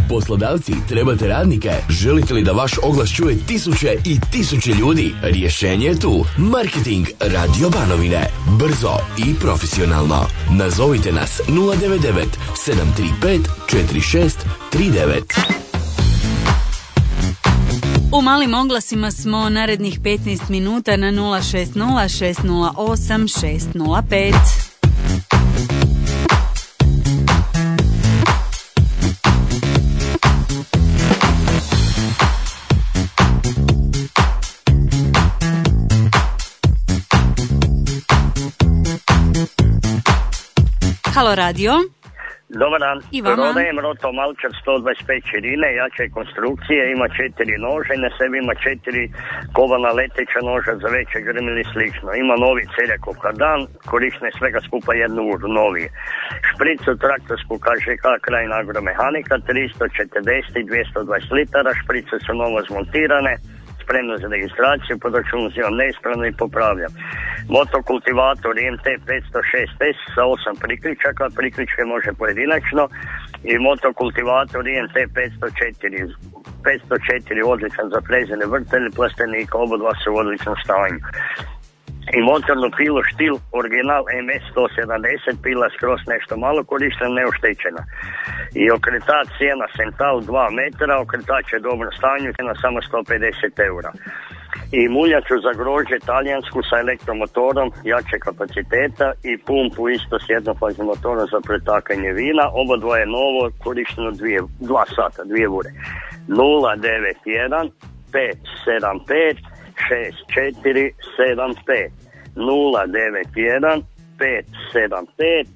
Poslodavci, trebate radnike? Želite li da vaš oglas čuje tisuće i tisuće ljudi? Rješenje je tu. Marketing Radio Banovine. Brzo i profesionalno. Nazovite nas 099 735 4639. U malim oglasima smo narednih 15 minuta na 060 608 605. Halo radio. Dobar dan. I vama. Prodajem Roto Malčar 125 širine, jače konstrukcije, ima 4 nože, na sebi ima 4 kovana leteća noža za veće grmili i slično. Ima novi Celjakov kardan, korisne svega skupa 1 uru, novi. Špricu traktorsku KŽK Krajina Agromehanika, 340 i 220 litara, šprice su novo zmontirane, spremno za registraciju, po računu uzimam neispravno i popravljam. Motokultivator IMT 506S sa 8 priključaka, priključke može pojedinačno, i motokultivator IMT 504 odličan za frezene vrtelje, plastenika, obodva su u odličnom stanju. I motornu pilu Štil original MS 170, pila skroz nešto malo korištena, neoštećena. I okretač Siena Central 2 metra, okretač je u dobrom stanju, cijena samo 150 eura. I muljaču za grožđe talijansku sa elektromotorom jače kapaciteta i pumpu isto s jednofaznim motorom za pretakanje vina, obodva je novo, korišteno 2 sata, 2 ure. 091 575 6475 091 575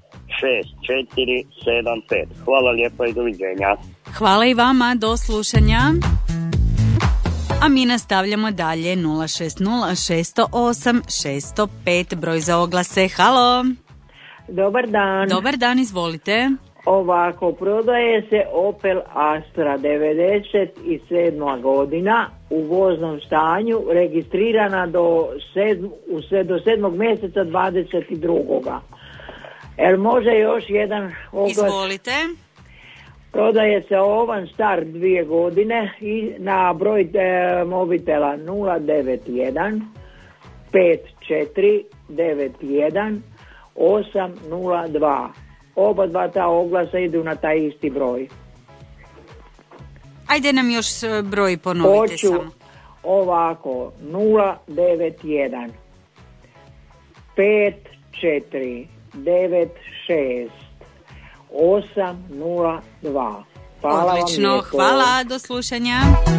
6475. Hvala lijepo i doviđenja. Hvala i vama, do slušanja. A mi nastavljamo dalje. 060 608 605 broj za oglase. Halo. Dobar dan. Dobar dan, izvolite. Ovako, prodaje se Opel Astra 97. godina u voznom stanju, registrirana do 7. mjeseca 22. Jel može još jedan oglas? Izvolite. Prodaje se Ovan star 2 godine i na broj mobitela 091 5491 802. Oba dva ta oglasa idu na taj isti broj. Ajde nam još broj ponovite. Hoću samo. Ovako, 091 5496 802. Hvala. Odlično, vam lijepo. hvala, do slušanja.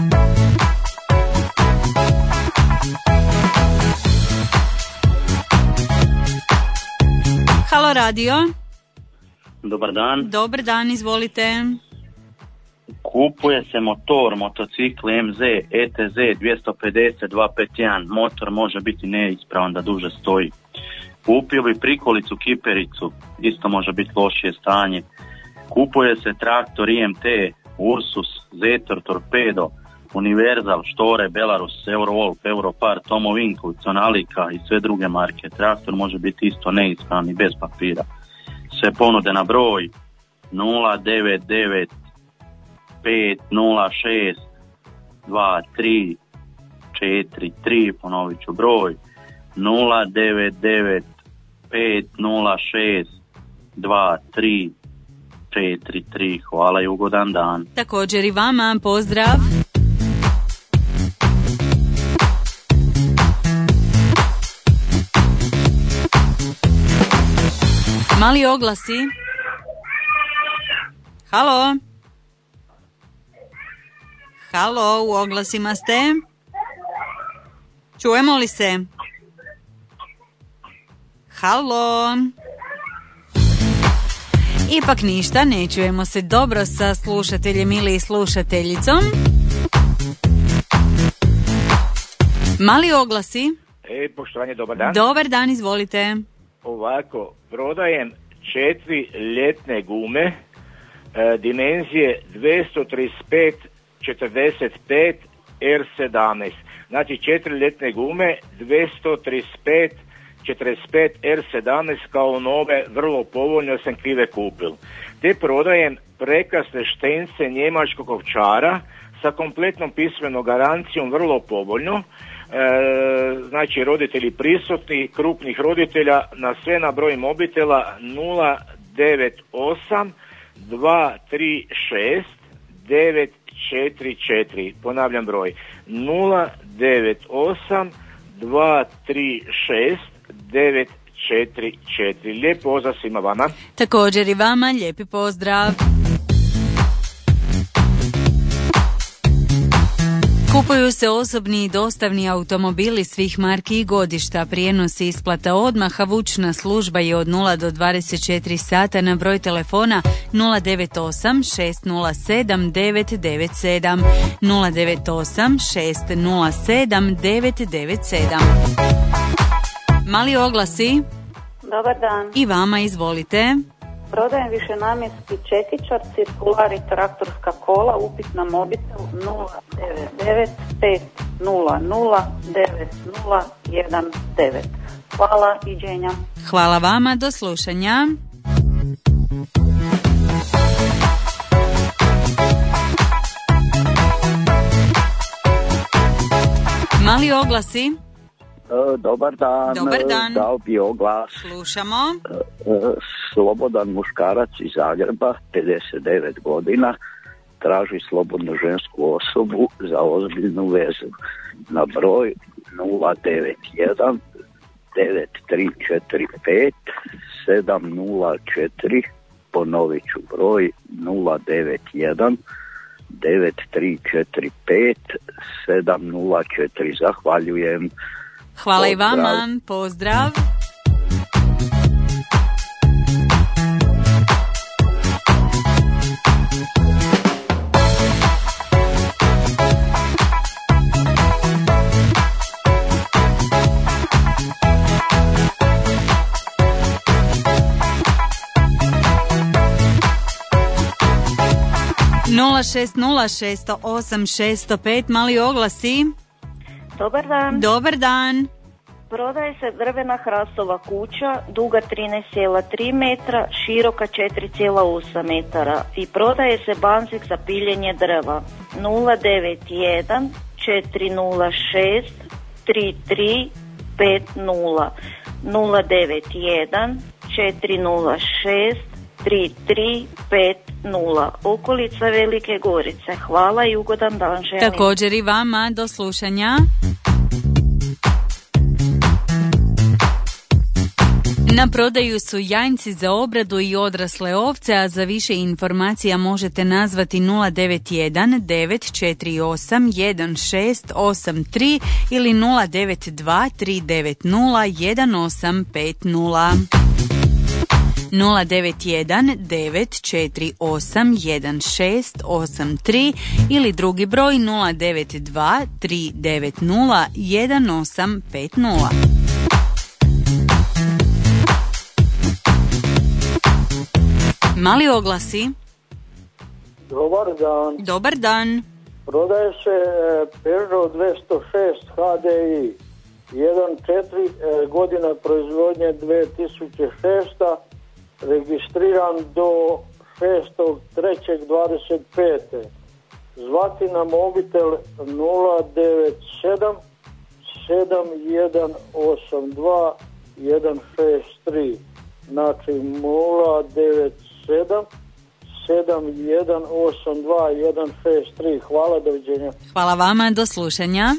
Halo radio. Dobar dan. Dobar dan, izvolite. Kupuje se motor, motocikl MZ ETZ 250 251. Motor može biti neispravan da duže stoji. Kupio bi prikolicu kipericu, isto može biti lošije stanje. Kupuje se traktor IMT, Ursus, Zetor, Torpedo, Universal, Štore, Belarus, Eurowolf, Europar, Tomo Winkl, Conalika i sve druge marke. Traktor može biti isto neispravan i bez papira. Sve ponude na broj 099 506 23 43, ponovit ću broj 099 506 23 43. Hvala i ugodan dan. Također i vama, pozdrav. Mali oglasi. Halo. Halo, u oglasima ste. Čujemo li se? Halo. Ipak ništa, ne čujemo se dobro sa slušateljem ili slušateljicom. Mali oglasi. Poštovanje, dobar dan. Dobar dan, izvolite. Ovako, prodajem 4 ljetne gume, dimenzije 235 45 R17. Znači 4 ljetne gume 235 45 R17 kao nove, vrlo povoljno sam krive kupil. Te prodajem prekrasne štence njemačkog ovčara sa kompletnom pismenom garancijom, vrlo povoljno. Znači roditelji prisutni, krupnih roditelja, na sve na broj mobitela 098 236 944. Ponavljam broj 098 236 944. Lijep pozdrav svima vama. Također i vama lijepi pozdrav. Kupuju se osobni i dostavni automobili svih marki i godišta. Prijenos i isplata odmah, a vučna služba je od 0 do 24 sata na broj telefona 098 607 997 098 607 997. Mali oglasi. Dobar dan. I vama, izvolite. Prodajem višenamjenski čekičar, cirkular i traktorska kola, upit na mobitel 099 500 9019. Hvala, iđenja. Hvala vama, do slušanja. Mali oglasi. Dobar dan. Dobar dan. Dao bi oglas. Slušamo. Slobodan muškarac iz Zagreba, 59 godina, traži slobodnu žensku osobu za ozbiljnu vezu. Na broj 091 9345 704. Ponovit ću broj 091 9345 704. Zahvaljujem. Hvala pozdrav. I vama, pozdrav. Nula 608-605, mali oglasi. Dobar dan. Dobar dan. Prodaje se drvena hrastova kuća, duga 13,3 metra, široka 4,8 metara i prodaje se banzik za piljenje drva 091 406 3350 091 406 3350. Okolica Velike Gorice. Hvala i ugodan dan želim. Također i vama, do slušanja. Na prodaju su janjci za obradu i odrasle ovce, a za više informacija možete nazvati 091 948 1683 ili 092 390 1850. 091 948 1683 ili drugi broj 092 390 1850. Mali oglasi. Dobar dan. Dobar dan. Prodaje se Peugeot 206 HDI 1.4 godina proizvodnje 2006, registriran do 6.3.25. Zvati na mobitel 097 7182 163. Znači 097 7182 163. Hvala, doviđenja. Hvala vama, do slušanja.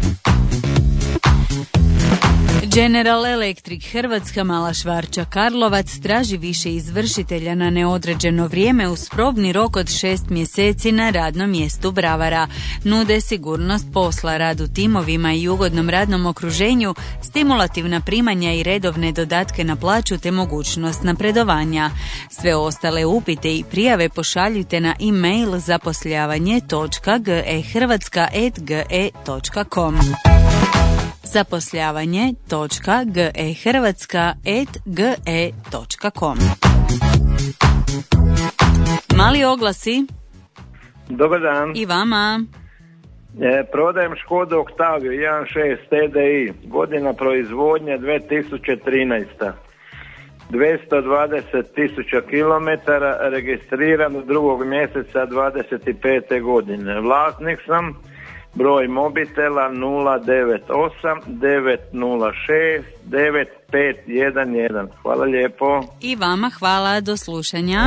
General Electric Hrvatska Mala Švarća Karlovac traži više izvršitelja na neodređeno vrijeme uz probni rok od 6 mjeseci na radnom mjestu bravara. Nude sigurnost posla, rad u timovima i ugodnom radnom okruženju, stimulativna primanja i redovne dodatke na plaću te mogućnost napredovanja. Sve ostale upite i prijave pošaljite na e-mail zaposljavanje.gehrvatska@ge.com. zaposljavanje.gehrvatska@ge.com. Mali oglasi. Dobar dan. I vama. Prodajem Škodu Octavio 1.6 TDI, godina proizvodnje 2013. 220.000 kilometara, registriran u 2. mjeseca 25. godine. Vlasnik sam, broj mobitela 098 906 9511. Hvala lijepo. I vama hvala, do slušanja.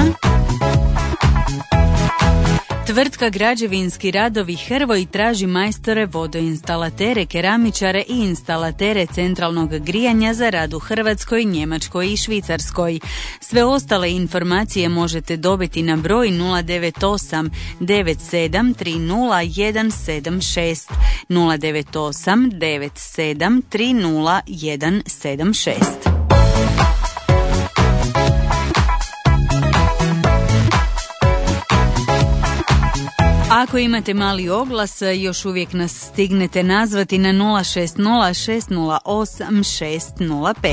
Tvrtka Građevinski radovi Hrvoj traži majstore, vodoinstalatere, keramičare i instalatere centralnog grijanja za rad u Hrvatskoj, Njemačkoj i Švicarskoj. Sve ostale informacije možete dobiti na broj 098 97 30 176 098 97 30 176. Ako imate mali oglas, još uvijek nas stignete nazvati na 060 608 605.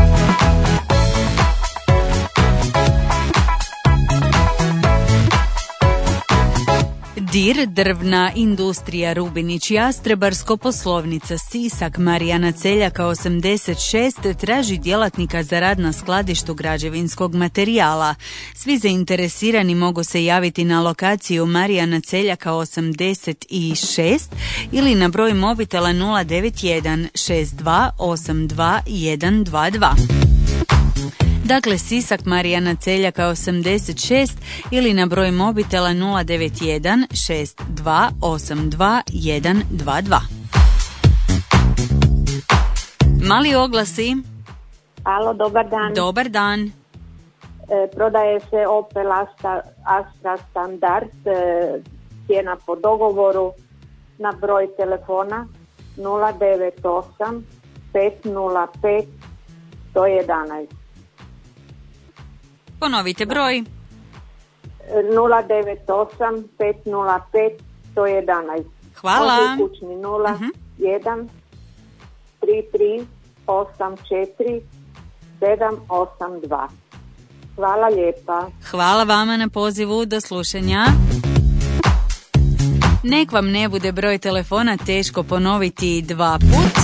DIR, drvna industrija Rubinić Jastrebarsko, poslovnica Sisak, Marijana Celjaka 86, traži djelatnika za rad na skladištu građevinskog materijala. Svi zainteresirani mogu se javiti na lokaciju Marijana Celjaka 86 ili na broj mobitela 091 62 82 122. Dakle, Sisak, Marijana Celjaka 86 ili na broj mobitela 091 62 82 122. Mali oglasi. Alo, dobar dan. Dobar dan. Prodaje se Opel Astra Standard, cijena po dogovoru, na broj telefona 098 505 111. Ponovite broj. 098 505 111. Hvala. Kućni 01 33 84 782. Hvala lijepa. Hvala vama na pozivu, do slušanja. Nek vam ne bude broj telefona teško ponoviti 2 put.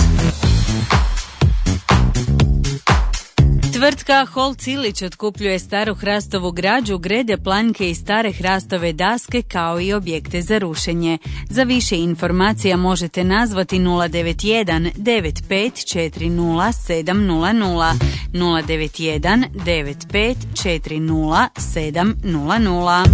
Tvrtka Holc Ilić otkupljuje staru hrastovu građu, grede, planjke i stare hrastove daske kao i objekte za rušenje. Za više informacija možete nazvati 091 95 40 700 091 95 40 700.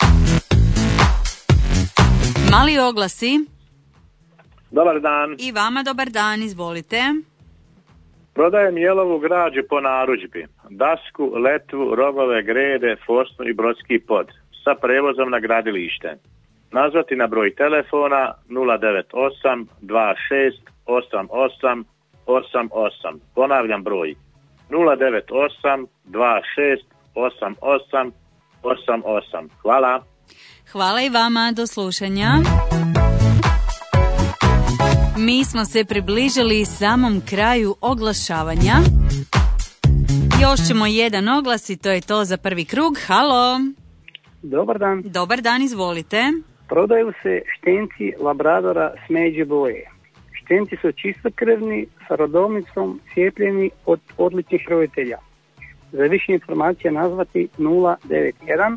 Mali oglasi. Dobar dan. I vama dobar dan, izvolite. Prodajem jelovu građu po narudžbi. Dasku, letvu, rogove, grede, fosnu i brodski pod. Sa prevozom na gradilište. Nazvati na broj telefona 098 26 88 88. Ponavljam broj 098 26 88 88. Hvala. Hvala i vama, do slušanja. Mi smo se približili samom kraju oglašavanja. Još ćemo jedan oglas i to je to za prvi krug. Halo. Dobar dan. Dobar dan, izvolite. Prodaju se štenci Labradora smeđe boje. Štenci su čistokrvni, sa rodovnicom, cijepljeni od odličnih roditelja. Za više informacija nazvati 091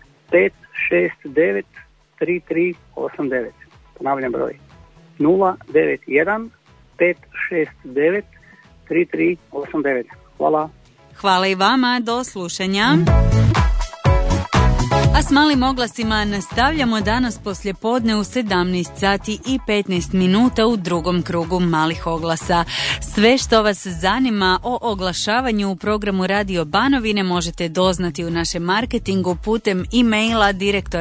569 3389. Ponavljam broj. 091 569 3389. Hvala. Hvala i vama, do slušanja. A s malim oglasima nastavljamo danas poslijepodne u 17 sati i 15 minuta u drugom krugu malih oglasa. Sve što vas zanima o oglašavanju u programu Radio Banovine možete doznati u našem marketingu putem e-maila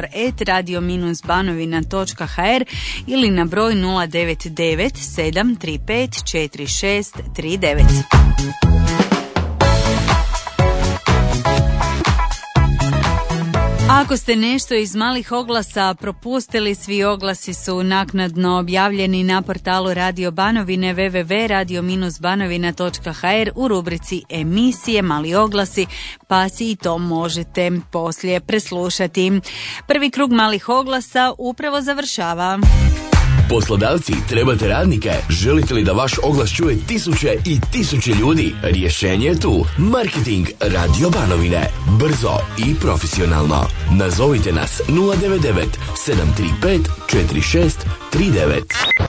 direktor@radio-banovina.hr ili na broj 099 735 4639. Ako ste nešto iz malih oglasa propustili, svi oglasi su naknadno objavljeni na portalu Radio Banovine www.radio-banovina.hr u rubrici emisije Mali oglasi, pa si i to možete poslije preslušati. Prvi krug malih oglasa upravo završava. Poslodavci, trebate radnike? Želite li da vaš oglas čuje tisuće i tisuće ljudi? Rješenje je tu. Marketing Radio Banovine. Brzo i profesionalno. Nazovite nas 099 735 4639.